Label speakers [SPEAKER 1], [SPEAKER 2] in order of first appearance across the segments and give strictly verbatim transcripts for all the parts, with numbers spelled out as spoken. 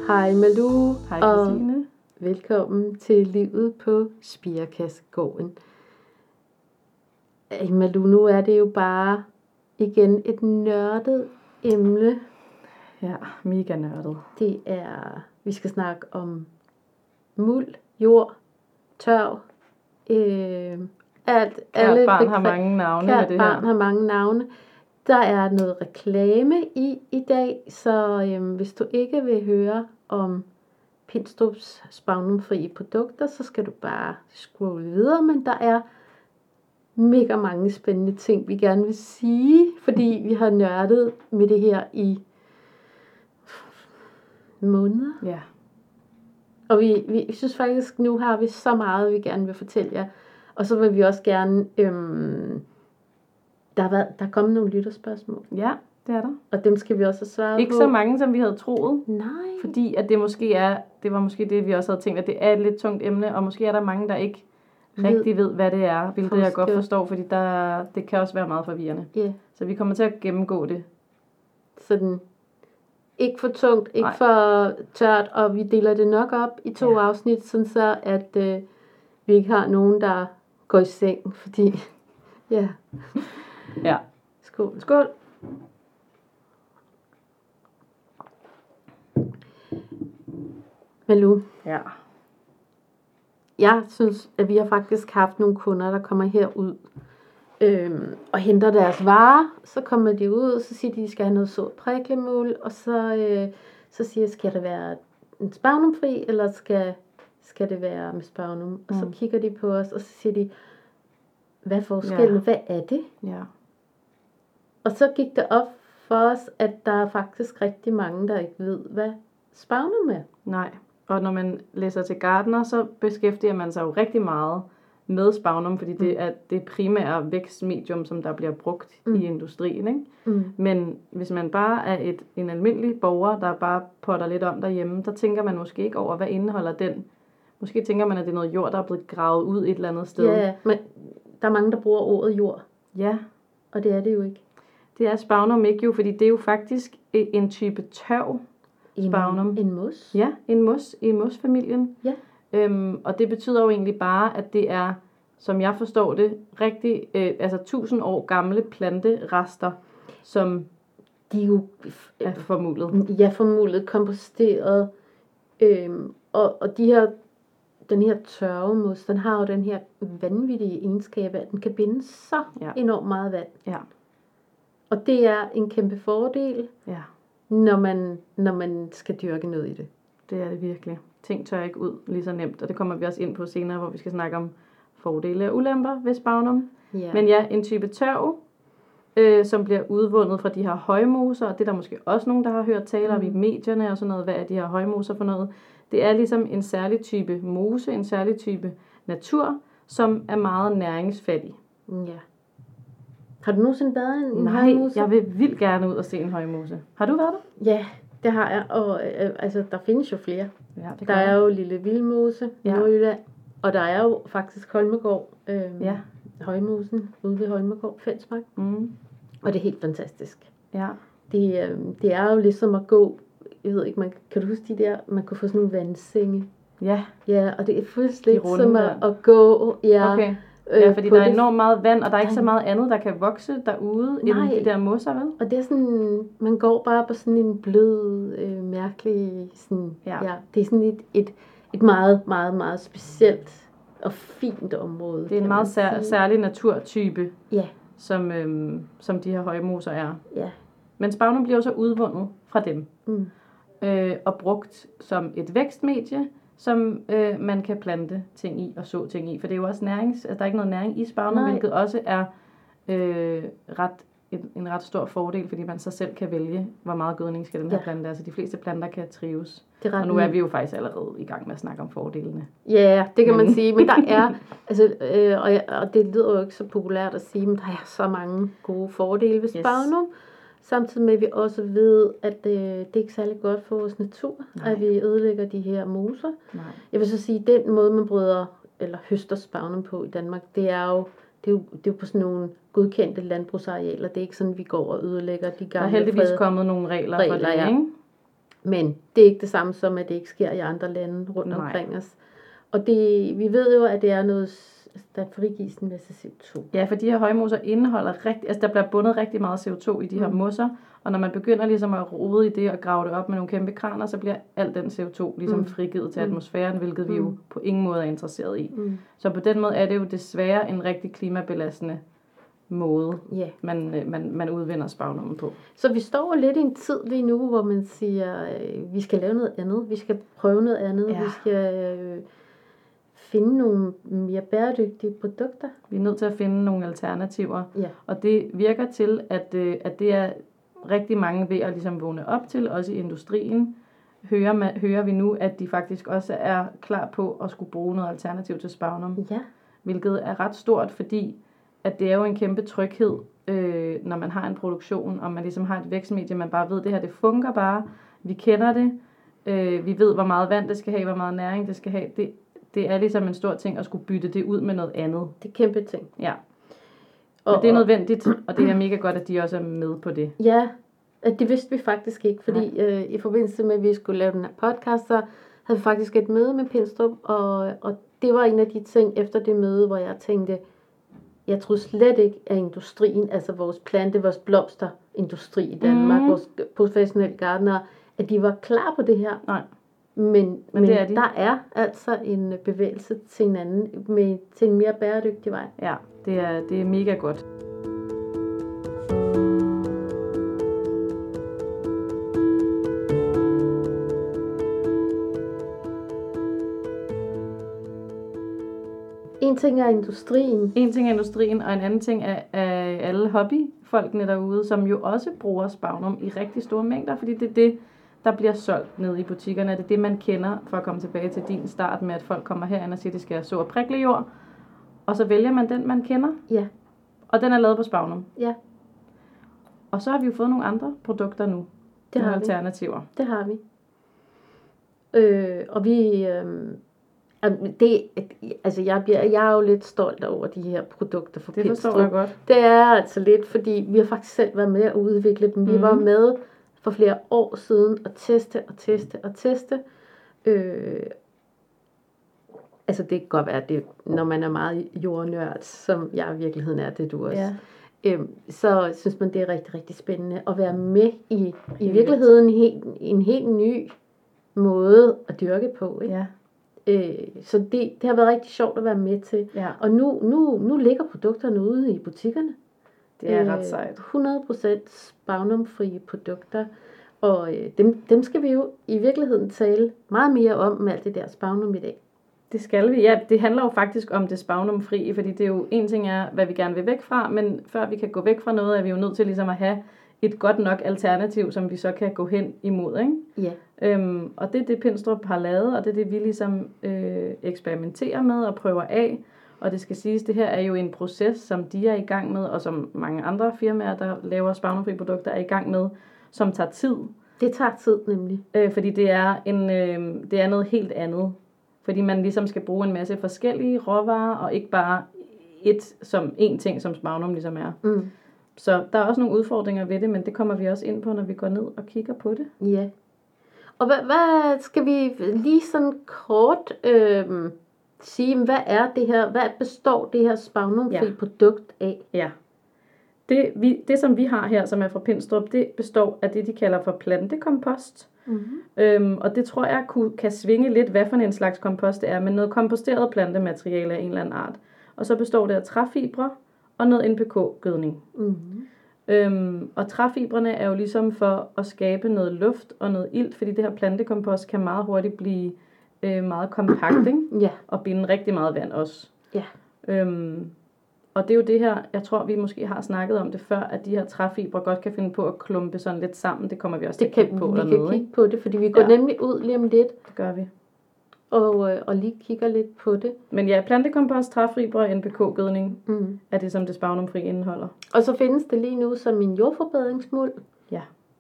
[SPEAKER 1] Hej Malou.
[SPEAKER 2] Hej
[SPEAKER 1] og
[SPEAKER 2] Christine.
[SPEAKER 1] Velkommen til Livet på Spirekassegården. Hey Malou, nu er det jo bare igen et nørdet emne.
[SPEAKER 2] Ja, mega nørdet.
[SPEAKER 1] Det er, vi skal snakke om muld, jord, tørv, øh, alt.
[SPEAKER 2] Kært barn
[SPEAKER 1] begre-
[SPEAKER 2] har mange navne
[SPEAKER 1] Kært
[SPEAKER 2] med det
[SPEAKER 1] barn
[SPEAKER 2] her.
[SPEAKER 1] har mange navne. Der er noget reklame i i dag, så øhm, hvis du ikke vil høre om Pinstrups spagnumfrie produkter, så skal du bare scrolle videre, men der er mega mange spændende ting, vi gerne vil sige, fordi vi har nørdet med det her i måneder.
[SPEAKER 2] Ja.
[SPEAKER 1] Og vi, vi synes faktisk, nu har vi så meget, vi gerne vil fortælle jer. Og så vil vi også gerne, øhm, der, har været, der er kommet nogle lytterspørgsmål,
[SPEAKER 2] Ja, det er der.
[SPEAKER 1] og dem skal vi også have svaret
[SPEAKER 2] Ikke
[SPEAKER 1] på.
[SPEAKER 2] så mange, som vi havde troet.
[SPEAKER 1] Nej.
[SPEAKER 2] Fordi at det måske er, det var måske det, vi også havde tænkt, at det er et lidt tungt emne, og måske er der mange, der ikke rigtig ved, hvad det er, hvilket jeg godt forstår, fordi der, det kan også være meget forvirrende.
[SPEAKER 1] Ja,
[SPEAKER 2] Så vi kommer til at gennemgå det.
[SPEAKER 1] sådan ikke for tungt, ikke
[SPEAKER 2] Nej.
[SPEAKER 1] for tørt, og vi deler det nok op i to
[SPEAKER 2] Ja.
[SPEAKER 1] afsnit, sådan så at øh, vi ikke har nogen, der går i seng, fordi, ja,
[SPEAKER 2] Ja.
[SPEAKER 1] skål. Skål. Malou,
[SPEAKER 2] Ja.
[SPEAKER 1] jeg synes, at vi har faktisk haft nogle kunder, der kommer herud øhm, og henter deres varer. Så kommer de ud, og så siger de, at de skal have noget sået priklemul, og så, øh, så siger jeg, skal det være en spagnumfri, eller skal, skal det være med spagnum? Mm. Og så
[SPEAKER 2] Mm.
[SPEAKER 1] kigger de på os, og så siger de, hvad er forskellen?
[SPEAKER 2] Ja.
[SPEAKER 1] Hvad er det?
[SPEAKER 2] Ja.
[SPEAKER 1] Og så gik det op for os, at der er faktisk rigtig mange, der ikke ved, hvad spagnum er.
[SPEAKER 2] Nej. Og når man læser til gartner, så beskæftiger man sig jo rigtig meget med spagnum, fordi det er det primære vækstmedium, som der bliver brugt mm. i industrien. Ikke?
[SPEAKER 1] Mm.
[SPEAKER 2] Men hvis man bare er et, en almindelig borger, der bare potter lidt om derhjemme, der tænker man måske ikke over, hvad indeholder den. Måske tænker man, at det er noget jord, der er blevet gravet ud et eller andet sted.
[SPEAKER 1] Ja, men der er mange, der bruger ordet jord,
[SPEAKER 2] Ja,
[SPEAKER 1] og det er det jo ikke.
[SPEAKER 2] det er spagnum ikke jo, fordi det er jo faktisk en type tørv. Spagnum.
[SPEAKER 1] En, en mos.
[SPEAKER 2] Ja, en mos i mosfamilien.
[SPEAKER 1] Ja.
[SPEAKER 2] Øhm, og det betyder jo egentlig bare, at det er, som jeg forstår det, rigtig, øh, altså tusind år gamle planterester, som
[SPEAKER 1] De er jo
[SPEAKER 2] er formuldet.
[SPEAKER 1] ja, formuldet, komposteret, øhm, og, og de her, den her tørvemos, den har jo den her vanvittige egenskab, at den kan binde så
[SPEAKER 2] Ja.
[SPEAKER 1] enormt meget vand.
[SPEAKER 2] Ja,
[SPEAKER 1] Og det er en kæmpe fordel,
[SPEAKER 2] ja,
[SPEAKER 1] når man, når man skal dyrke noget i det.
[SPEAKER 2] det er det virkelig. Ting tør ikke ud lige så nemt, og det kommer vi også ind på senere, hvor vi skal snakke om fordele og ulemper ved spagnum.
[SPEAKER 1] Ja.
[SPEAKER 2] Men ja, en type tørv, øh, som bliver udvundet fra de her højmoser, og det er der måske også nogen, der har hørt tale om mm. i medierne og sådan noget, hvad er de her højmoser for noget. Det er ligesom en særlig type mose, en særlig type natur, som er meget næringsfattig.
[SPEAKER 1] Ja. Har du nogensinde været en, en
[SPEAKER 2] Nej,
[SPEAKER 1] højmose?
[SPEAKER 2] jeg vil vildt gerne ud og se en højmose. Har du været der?
[SPEAKER 1] Ja, det har jeg, og øh, altså, der findes jo flere.
[SPEAKER 2] Ja, det
[SPEAKER 1] Der er jo Lille Vildmose i
[SPEAKER 2] Ja.
[SPEAKER 1] Nordjylland, og der er jo faktisk Holmegård, øh,
[SPEAKER 2] Ja.
[SPEAKER 1] Højmosen ude ved Holmegård, Fensmark,
[SPEAKER 2] Mm.
[SPEAKER 1] og det er helt fantastisk.
[SPEAKER 2] Ja.
[SPEAKER 1] Det, øh, det er jo ligesom at gå, jeg ved ikke, man, kan du huske de der, man kunne få sådan nogle vandsenge.
[SPEAKER 2] Ja,
[SPEAKER 1] Ja, og det er fuldstændig
[SPEAKER 2] runde
[SPEAKER 1] som
[SPEAKER 2] der.
[SPEAKER 1] at, at gå, ja,
[SPEAKER 2] okay.
[SPEAKER 1] øh,
[SPEAKER 2] Ja, fordi
[SPEAKER 1] på
[SPEAKER 2] der er
[SPEAKER 1] det-
[SPEAKER 2] enormt meget vand, og der er ikke så meget andet, der kan vokse derude,
[SPEAKER 1] Nej.
[SPEAKER 2] end de der mosser, vel?
[SPEAKER 1] Og det er sådan, man går bare på sådan en blød, øh, mærkelig, sådan,
[SPEAKER 2] Ja.
[SPEAKER 1] ja. det er sådan et, et, et meget, meget, meget specielt og fint område.
[SPEAKER 2] Det er en
[SPEAKER 1] kan
[SPEAKER 2] meget
[SPEAKER 1] man
[SPEAKER 2] sær,
[SPEAKER 1] sige.
[SPEAKER 2] særlig naturtype,
[SPEAKER 1] Ja,
[SPEAKER 2] som, øhm, som de her højmoser er.
[SPEAKER 1] ja.
[SPEAKER 2] Men spagnum bliver jo så udvundet fra dem,
[SPEAKER 1] Mm.
[SPEAKER 2] øh, og brugt som et vækstmedie, som øh, man kan plante ting i og så ting i. For det er jo også nærings, altså, der er ikke noget næring i spagnum,
[SPEAKER 1] Nej.
[SPEAKER 2] hvilket også er øh, ret, en, en ret stor fordel, fordi man så selv kan vælge, hvor meget gødning skal den her
[SPEAKER 1] Ja.
[SPEAKER 2] plante. Altså de fleste planter kan trives.
[SPEAKER 1] Det er ret
[SPEAKER 2] Og nu er vi jo faktisk allerede i gang med at snakke om fordelene.
[SPEAKER 1] Ja, det kan man
[SPEAKER 2] Men-
[SPEAKER 1] sige, men der er, altså, øh, og, jeg, og det lyder jo ikke så populært at sige, men der er så mange gode fordele ved
[SPEAKER 2] Yes.
[SPEAKER 1] spagnum. Samtidig med, at vi også ved, at øh, det er ikke særlig godt for vores natur,
[SPEAKER 2] Nej.
[SPEAKER 1] at vi ødelægger de her moser.
[SPEAKER 2] Nej.
[SPEAKER 1] Jeg vil så sige, at den måde, man bryder eller høster spagnum på i Danmark, det er jo, det er jo, det er jo på sådan nogle godkendte landbrugsarealer. Det er ikke sådan, vi går og ødelægger de
[SPEAKER 2] Der er
[SPEAKER 1] gamle
[SPEAKER 2] heldigvis
[SPEAKER 1] fredede-
[SPEAKER 2] kommet nogle regler,
[SPEAKER 1] Regler,
[SPEAKER 2] for det,
[SPEAKER 1] ja.
[SPEAKER 2] ikke?
[SPEAKER 1] Men det er ikke det samme som, at det ikke sker i andre lande rundt
[SPEAKER 2] Nej.
[SPEAKER 1] omkring os. Og det, vi ved jo, at det er noget, der frigives en masse C O to.
[SPEAKER 2] Ja, for de her højmoser indeholder rigtig, altså der bliver bundet rigtig meget C O to i de her
[SPEAKER 1] Mm.
[SPEAKER 2] mosser, og når man begynder ligesom at rode i det og grave det op med nogle kæmpe kraner, så bliver al den C O to ligesom
[SPEAKER 1] Mm.
[SPEAKER 2] frigivet til
[SPEAKER 1] Mm.
[SPEAKER 2] atmosfæren, hvilket vi jo
[SPEAKER 1] Mm.
[SPEAKER 2] på ingen måde er interesseret i.
[SPEAKER 1] Mm.
[SPEAKER 2] Så på den måde er det jo desværre en rigtig klimabelastende måde,
[SPEAKER 1] Ja.
[SPEAKER 2] man, øh, man, man udvinder spagnummen på.
[SPEAKER 1] Så vi står jo lidt i en tid lige nu, hvor man siger, øh, vi skal lave noget andet, vi skal prøve noget andet,
[SPEAKER 2] Ja.
[SPEAKER 1] vi skal øh, finde nogle mere bæredygtige produkter.
[SPEAKER 2] Vi er nødt til at finde nogle alternativer,
[SPEAKER 1] Ja.
[SPEAKER 2] og det virker til, at, øh, at det er rigtig mange ved at ligesom vågne op til, også i industrien, hører, man, hører vi nu, at de faktisk også er klar på at skulle bruge noget alternativ til spagnum,
[SPEAKER 1] Ja.
[SPEAKER 2] hvilket er ret stort, fordi at det er jo en kæmpe tryghed, øh, når man har en produktion, og man ligesom har et vækstmedie, man bare ved, det her det fungerer bare, vi kender det, øh, vi ved, hvor meget vand det skal have, hvor meget næring det skal have. Det, det er ligesom en stor ting at skulle bytte det ud med noget andet.
[SPEAKER 1] Det er kæmpe ting.
[SPEAKER 2] Ja.
[SPEAKER 1] Og,
[SPEAKER 2] Men det er nødvendigt, og det er mega godt, at de også er med på det.
[SPEAKER 1] Ja, at det vidste vi faktisk ikke, fordi øh, i forbindelse med, at vi skulle lave den her podcast, så havde vi faktisk et møde med Pinstrup, og, og det var en af de ting efter det møde, hvor jeg tænkte, jeg troede slet ikke, at industrien, altså vores plante, vores blomsterindustri i Danmark,
[SPEAKER 2] Mhm.
[SPEAKER 1] vores professionelle gartnere, at de var klar på det her.
[SPEAKER 2] Nej.
[SPEAKER 1] Men, men, men
[SPEAKER 2] det er de.
[SPEAKER 1] der er altså en bevægelse til en anden, med, til en mere bæredygtig vej.
[SPEAKER 2] Ja, det er, det er mega godt.
[SPEAKER 1] En ting er industrien.
[SPEAKER 2] En ting er industrien, og en anden ting er, er alle hobbyfolkene derude, som jo også bruger spagnum i rigtig store mængder, fordi det er det, der bliver solgt nede i butikkerne. Det er det, man kender, for at komme tilbage til din start med, at folk kommer herind og siger, at de skal så og prikle jord, og så vælger man den, man kender,
[SPEAKER 1] Ja,
[SPEAKER 2] og den er lavet på spagnum.
[SPEAKER 1] ja,
[SPEAKER 2] Og så har vi jo fået nogle andre produkter nu,
[SPEAKER 1] det
[SPEAKER 2] nogle
[SPEAKER 1] har vi.
[SPEAKER 2] alternativer.
[SPEAKER 1] Det har vi. Øh, og vi... Øh, det, altså jeg, bliver, jeg er jo lidt stolt over de her produkter for
[SPEAKER 2] Det forstår
[SPEAKER 1] Pinstrup.
[SPEAKER 2] jeg godt.
[SPEAKER 1] Det er altså lidt, fordi vi har faktisk selv været med at udvikle dem. Vi
[SPEAKER 2] Mhm.
[SPEAKER 1] var med for flere år siden at teste og teste og teste. Øh, altså det kan godt være, det, når man er meget jordnørd, som jeg i virkeligheden er, det du også.
[SPEAKER 2] Ja.
[SPEAKER 1] Øhm, så synes man, det er rigtig, rigtig spændende at være med i, i
[SPEAKER 2] Helt
[SPEAKER 1] virkeligheden en helt, en helt ny måde at dyrke på. Ikke?
[SPEAKER 2] Ja,
[SPEAKER 1] Øh, så det, det har været rigtig sjovt at være med til.
[SPEAKER 2] ja,
[SPEAKER 1] Og nu, nu, nu ligger produkterne ude i butikkerne.
[SPEAKER 2] det er
[SPEAKER 1] Øh,
[SPEAKER 2] ret sejt.
[SPEAKER 1] hundrede procent spagnumfrie produkter. Og øh, dem, dem skal vi jo i virkeligheden tale meget mere om med alt det der spagnum i dag.
[SPEAKER 2] Det skal vi. Ja, det handler jo faktisk om det spagnumfri, fordi det er jo en ting er, hvad vi gerne vil væk fra, men før vi kan gå væk fra noget, er vi jo nødt til ligesom at have et godt nok alternativ, som vi så kan gå hen imod, ikke?
[SPEAKER 1] Ja,
[SPEAKER 2] Øhm, og det er det, Pinstrup har lavet, og det er det, vi ligesom øh, eksperimenterer med og prøver af. Og det skal siges, det her er jo en proces, som de er i gang med, og som mange andre firmaer, der laver spagnumfri produkter, er i gang med, som tager tid.
[SPEAKER 1] det tager tid nemlig.
[SPEAKER 2] Øh, fordi det er, en, øh, det er noget helt andet. Fordi man ligesom skal bruge en masse forskellige råvarer, og ikke bare et som en ting, som spagnum ligesom er.
[SPEAKER 1] Mm.
[SPEAKER 2] Så der er også nogle udfordringer ved det, men det kommer vi også ind på, når vi går ned og kigger på det.
[SPEAKER 1] Ja. Og hvad, hvad skal vi lige sådan kort øh, sige, hvad er det her, hvad består det her spagnumfri
[SPEAKER 2] Ja.
[SPEAKER 1] produkt af?
[SPEAKER 2] Ja. Det, vi, det, som vi har her, som er fra Pinstrup, det består af det, de kalder for plantekompost.
[SPEAKER 1] Mm-hmm.
[SPEAKER 2] Øhm, og det tror jeg kunne, kan svinge lidt, hvad for en slags kompost det er, men noget komposteret plantemateriale af en eller anden art. Og så består det af træfibre og noget N P K-gødning.
[SPEAKER 1] Mm-hmm.
[SPEAKER 2] Øhm, og træfibrene er jo ligesom for at skabe noget luft og noget ilt, fordi det her plantekompost kan meget hurtigt blive øh, meget kompakt, ikke?
[SPEAKER 1] Ja,
[SPEAKER 2] Og binde rigtig meget vand også.
[SPEAKER 1] ja.
[SPEAKER 2] Øhm, og det er jo det her, jeg tror vi måske har snakket om det før, at de her træfibre godt kan finde på at klumpe sådan lidt sammen. Det kommer vi også til
[SPEAKER 1] Det
[SPEAKER 2] at
[SPEAKER 1] kan,
[SPEAKER 2] kigge på
[SPEAKER 1] vi
[SPEAKER 2] dernede,
[SPEAKER 1] kan
[SPEAKER 2] ikke?
[SPEAKER 1] kigge på det, fordi vi går
[SPEAKER 2] Ja.
[SPEAKER 1] nemlig ud lige om lidt
[SPEAKER 2] Det gør vi.
[SPEAKER 1] og, øh, og lige kigger lidt på det.
[SPEAKER 2] Men ja, plantekompost, træfibre og N P K-gødning
[SPEAKER 1] Mm.
[SPEAKER 2] er det, som det spagnumfri indeholder.
[SPEAKER 1] Og så findes det lige nu som en jordforbedringsmuld,
[SPEAKER 2] Ja.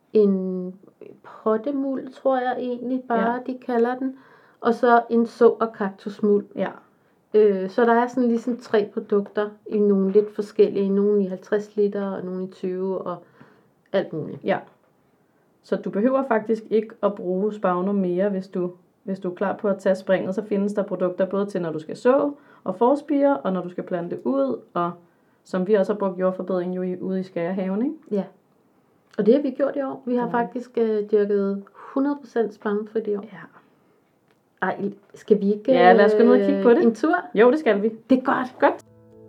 [SPEAKER 1] en pottemuld, tror jeg egentlig bare,
[SPEAKER 2] Ja.
[SPEAKER 1] de kalder den, og så en så- og kaktusmuld.
[SPEAKER 2] Ja.
[SPEAKER 1] Øh, så der er sådan ligesom tre produkter i nogle lidt forskellige, nogle i halvtreds liter og nogle i tyve og alt muligt.
[SPEAKER 2] Ja. Så du behøver faktisk ikke at bruge Spagnum mere, hvis du, hvis du er klar på at tage springet. Så findes der produkter både til, når du skal så og forspire, og når du skal plante ud, og som vi også har brugt jordforbedring jo i, ude i Skærehaven, ikke?
[SPEAKER 1] Ja. Og det har vi gjort i år. Vi har
[SPEAKER 2] Mm.
[SPEAKER 1] faktisk øh, dyrket hundrede procent spagnumfrit i år.
[SPEAKER 2] Ja.
[SPEAKER 1] Ej, skal vi ikke
[SPEAKER 2] Ja, lad os gå ned og kigge på det.
[SPEAKER 1] en tur?
[SPEAKER 2] Jo, det skal vi.
[SPEAKER 1] Det er godt.
[SPEAKER 2] Godt.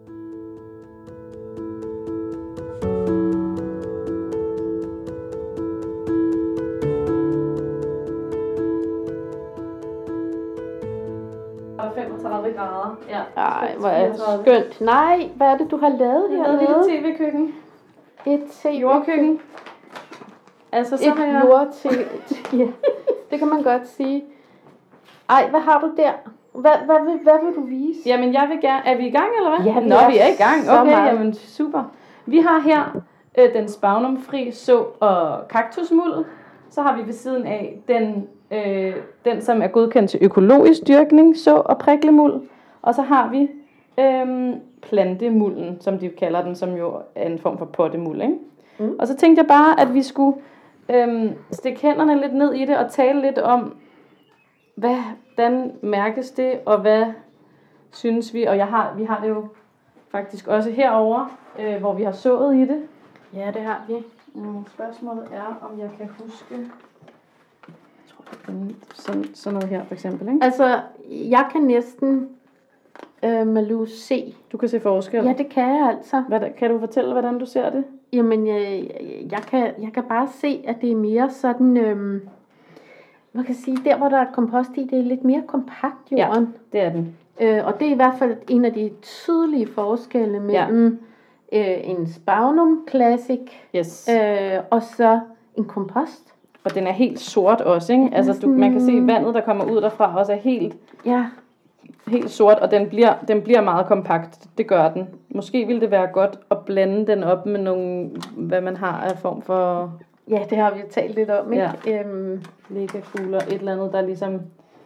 [SPEAKER 2] femogtredive grader. Ja.
[SPEAKER 1] Ej, hvor er det skønt. Nej, hvad er det, du har lavet
[SPEAKER 2] Jeg har lavet
[SPEAKER 1] hernede?
[SPEAKER 2] et tv-køkken.
[SPEAKER 1] Et tv.
[SPEAKER 2] Jordkøkken. Altså, så har
[SPEAKER 1] Et
[SPEAKER 2] jeg...
[SPEAKER 1] jord-tv. Ja, det kan man godt sige. Ej, hvad har du der? Hvad, hvad, vil, hvad vil du vise?
[SPEAKER 2] Jamen, jeg vil gerne... Er vi i gang, eller hvad?
[SPEAKER 1] Ja, vi
[SPEAKER 2] Nå,
[SPEAKER 1] er
[SPEAKER 2] vi er i gang.
[SPEAKER 1] så
[SPEAKER 2] Okay,
[SPEAKER 1] meget.
[SPEAKER 2] jamen super. Vi har her øh, den spagnumfri så og kaktusmuld. Så har vi ved siden af den, øh, den som er godkendt til økologisk dyrkning, så og priklemuld. Og så har vi øh, plantemulden, som de kalder den, som jo er en form for pottemuld, ikke?
[SPEAKER 1] Mm.
[SPEAKER 2] Og så tænkte jeg bare, at vi skulle øh, stikke hænderne lidt ned i det og tale lidt om, hvordan mærkes det, og hvad synes vi? Og jeg har, vi har det jo faktisk også herover, øh, hvor vi har sået i det.
[SPEAKER 1] Ja, det har vi.
[SPEAKER 2] Mm, spørgsmålet er, om jeg kan huske... Jeg tror, det er sådan, sådan noget her, for eksempel, ikke?
[SPEAKER 1] Altså, jeg kan næsten, øh, Malou, se.
[SPEAKER 2] Du kan se forskel.
[SPEAKER 1] Ja, det kan jeg altså.
[SPEAKER 2] Hvad, kan du fortælle, hvordan du ser det?
[SPEAKER 1] Jamen, jeg, jeg, kan, jeg kan bare se, at det er mere sådan, øhm, man kan sige, der hvor der er kompost i, det er lidt mere kompakt jorden.
[SPEAKER 2] Det er den.
[SPEAKER 1] Øh, og det er i hvert fald en af de tydelige forskelle mellem ja. øh, en Spagnum Classic
[SPEAKER 2] Yes.
[SPEAKER 1] øh, og så en kompost.
[SPEAKER 2] Og den er helt sort også, ikke? Altså, du, man kan se, at vandet, der kommer ud derfra, også er helt,
[SPEAKER 1] Ja.
[SPEAKER 2] helt sort, og den bliver, den bliver meget kompakt. Det gør den. Måske ville det være godt at blande den op med nogle, hvad man har af form for
[SPEAKER 1] Ja, det har vi jo talt lidt om, ikke?
[SPEAKER 2] Ja.
[SPEAKER 1] Øhm,
[SPEAKER 2] lægekugler, et eller andet, der ligesom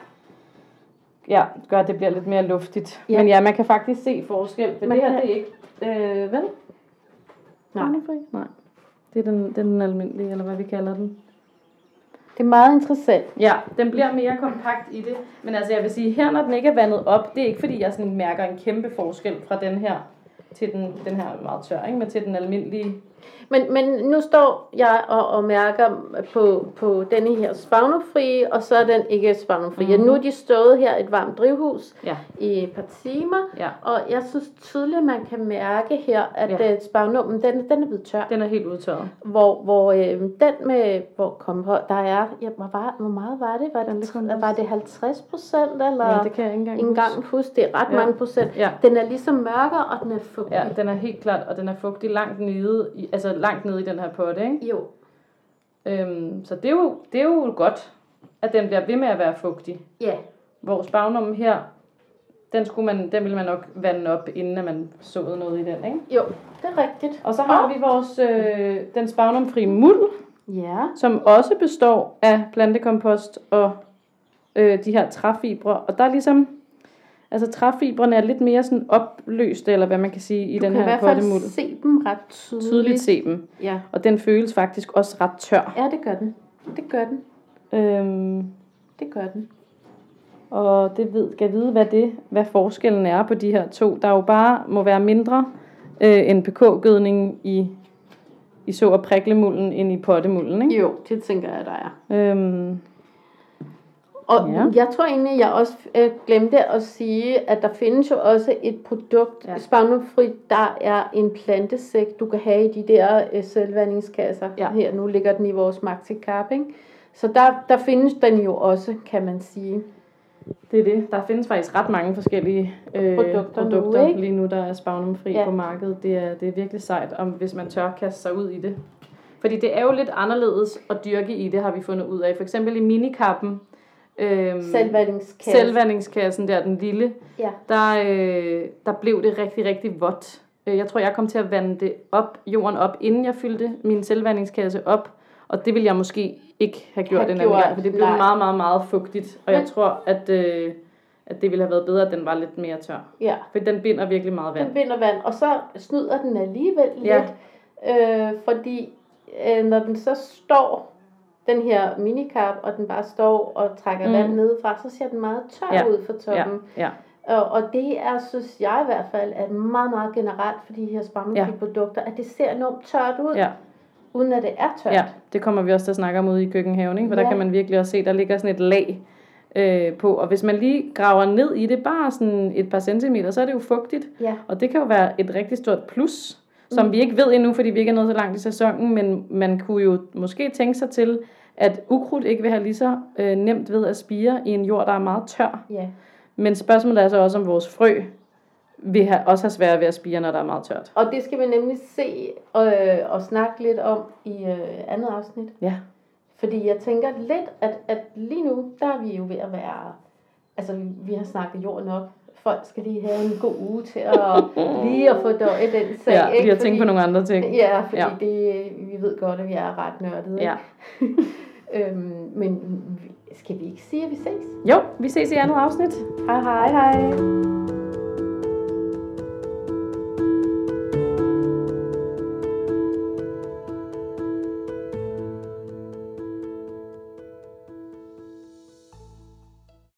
[SPEAKER 2] ja, gør, at det bliver lidt mere luftigt.
[SPEAKER 1] Ja.
[SPEAKER 2] Men ja, man kan faktisk se forskel, for
[SPEAKER 1] Man
[SPEAKER 2] det her,
[SPEAKER 1] kan.
[SPEAKER 2] det er ikke, øh, vel?
[SPEAKER 1] Nej.
[SPEAKER 2] Nej. Det er den, det er den almindelige, eller hvad vi kalder den.
[SPEAKER 1] det er meget interessant.
[SPEAKER 2] Ja, den bliver mere kompakt i det. Men altså, jeg vil sige, her når den ikke er vandet op, det er ikke fordi, jeg sådan mærker en kæmpe forskel fra den her til den, den her er meget tør, ikke? Men til den almindelige.
[SPEAKER 1] Men, men nu står jeg og, og mærker på, på denne her spagnumfri, og så er den ikke spagnumfri.
[SPEAKER 2] Mhm.
[SPEAKER 1] Mm-hmm. Nu er de stået her i et varmt drivhus
[SPEAKER 2] Ja.
[SPEAKER 1] i et par timer,
[SPEAKER 2] Ja.
[SPEAKER 1] og jeg synes tydeligt, at man kan mærke her, at
[SPEAKER 2] Ja.
[SPEAKER 1] ja. spagnummen, den, den er blevet tør.
[SPEAKER 2] Den er helt udtørret.
[SPEAKER 1] Hvor, hvor øh, den med, hvor kom på, der er, ja, hvor, var, hvor meget var det? Var
[SPEAKER 2] Den
[SPEAKER 1] det,
[SPEAKER 2] kan
[SPEAKER 1] var det halvtreds procent, eller
[SPEAKER 2] Ja, det kan jeg ikke engang
[SPEAKER 1] ikke engang huske, det er ret
[SPEAKER 2] Ja.
[SPEAKER 1] mange procent.
[SPEAKER 2] Ja.
[SPEAKER 1] Den er ligesom mørkere, og den er fugtig.
[SPEAKER 2] Ja, den er helt klart, og den er fugtig langt nede, i, altså langt nede i den her potte, ikke?
[SPEAKER 1] Jo,
[SPEAKER 2] Øhm, så det er, jo, det er jo godt, at den bliver ved med at være fugtig.
[SPEAKER 1] ja.
[SPEAKER 2] Hvor spagnummen her, den, skulle man, den ville man nok vande op, inden at man såede noget i den, ikke?
[SPEAKER 1] Jo, det er rigtigt.
[SPEAKER 2] Og så har vi vores, øh, den spagnumfri muld,
[SPEAKER 1] Ja.
[SPEAKER 2] som også består af plantekompost og øh, de her træfibre. Og der er ligesom, altså træfibrene er lidt mere sådan opløste, eller hvad man kan sige, i
[SPEAKER 1] Du
[SPEAKER 2] den
[SPEAKER 1] kan i
[SPEAKER 2] her
[SPEAKER 1] hvert fald
[SPEAKER 2] pottemuld.
[SPEAKER 1] se dem ret tydeligt.
[SPEAKER 2] Tydeligt se dem.
[SPEAKER 1] Ja.
[SPEAKER 2] Og den føles faktisk også ret tør.
[SPEAKER 1] Ja, det gør den. Det gør den.
[SPEAKER 2] Øhm,
[SPEAKER 1] Det gør den.
[SPEAKER 2] og det ved, kan vide, hvad det, hvad forskellen er på de her to. Der jo bare må være mindre øh, N P K-gødning i, i så og priklemulden end i pottemulden, ikke?
[SPEAKER 1] Jo, det tænker jeg, der er.
[SPEAKER 2] Øhm,
[SPEAKER 1] Og
[SPEAKER 2] Ja.
[SPEAKER 1] ja. jeg tror egentlig, jeg også øh, glemte at sige, at der findes jo også et produkt,
[SPEAKER 2] Ja.
[SPEAKER 1] ja. spagnumfri, der er en plantesæk, du kan have i de der øh, selvvandingskasser.
[SPEAKER 2] Ja.
[SPEAKER 1] Her, nu ligger den i vores Maxi Carp, ikke? Så der, der findes den jo også, kan man sige.
[SPEAKER 2] det er det. Der findes faktisk ret mange forskellige øh,
[SPEAKER 1] Produkter nu,
[SPEAKER 2] produkter
[SPEAKER 1] ikke?
[SPEAKER 2] lige nu, der er spagnumfri
[SPEAKER 1] Ja.
[SPEAKER 2] på markedet. Det er, det er virkelig sejt, om, hvis man tør kaste sig ud i det. Fordi det er jo lidt anderledes at dyrke i det, har vi fundet ud af. For eksempel i minikappen, øhm,
[SPEAKER 1] Selvvandingskasse.
[SPEAKER 2] selvvandingskassen der, den lille,
[SPEAKER 1] Ja.
[SPEAKER 2] der, øh, der blev det rigtig, rigtig vådt. Øh, Jeg tror, jeg kom til at vande det op, jorden op, inden jeg fyldte min selvvandingskasse op. Og det ville jeg måske ikke have gjort
[SPEAKER 1] Have
[SPEAKER 2] en anden
[SPEAKER 1] gjort,
[SPEAKER 2] gang, for det blev
[SPEAKER 1] nej.
[SPEAKER 2] meget, meget, meget fugtigt. Og jeg
[SPEAKER 1] Men-
[SPEAKER 2] tror, at, øh, at det ville have været bedre, at den var lidt mere tør.
[SPEAKER 1] Ja.
[SPEAKER 2] For den binder virkelig meget vand.
[SPEAKER 1] Den binder vand, og så snyder den alligevel
[SPEAKER 2] Ja.
[SPEAKER 1] lidt, øh, fordi øh, når den så står den her minikap, og den bare står og trækker
[SPEAKER 2] Mm.
[SPEAKER 1] vand nedefra, så ser den meget tør
[SPEAKER 2] Ja.
[SPEAKER 1] ud for
[SPEAKER 2] Ja,
[SPEAKER 1] toppen.
[SPEAKER 2] ja.
[SPEAKER 1] Og, og det er, synes jeg i hvert fald, at meget, meget generelt for de her spammelfri
[SPEAKER 2] Ja.
[SPEAKER 1] produkter, at det ser enormt tørt ud,
[SPEAKER 2] Ja.
[SPEAKER 1] uden at det er tørt.
[SPEAKER 2] Ja, det kommer vi også til at snakke om ude i køkkenhaven, ikke? For
[SPEAKER 1] Ja.
[SPEAKER 2] der kan man virkelig også se, der ligger sådan et lag øh, på. Og hvis man lige graver ned i det, bare sådan et par centimeter, så er det jo fugtigt.
[SPEAKER 1] Ja.
[SPEAKER 2] Og det kan jo være et rigtig stort plus, som
[SPEAKER 1] Mm.
[SPEAKER 2] vi ikke ved endnu, fordi vi ikke er nået så langt i sæsonen, men man kunne jo måske tænke sig til, at ukrudt ikke vil have lige så øh, nemt ved at spire i en jord, der er meget tør.
[SPEAKER 1] Ja.
[SPEAKER 2] Men spørgsmålet er så også, om vores frø vil have, også have svært ved at spire, når der er meget tørt.
[SPEAKER 1] Og det skal vi nemlig se og, øh, og snakke lidt om i øh, andet afsnit.
[SPEAKER 2] Ja.
[SPEAKER 1] Fordi jeg tænker lidt, at, at lige nu, der er vi jo ved at være, altså vi har snakket jord nok. Folk skal lige have en god uge til at lige at få døje den sag.
[SPEAKER 2] Ja,
[SPEAKER 1] ikke?
[SPEAKER 2] lige at tænke på nogle andre ting.
[SPEAKER 1] Ja, fordi
[SPEAKER 2] Ja.
[SPEAKER 1] ja. Det, vi ved godt, at vi er ret nørdede.
[SPEAKER 2] Ja.
[SPEAKER 1] øhm, men skal vi ikke sige, at vi ses?
[SPEAKER 2] Jo, vi ses i andet afsnit.
[SPEAKER 1] Hej hej.
[SPEAKER 2] Hej hej.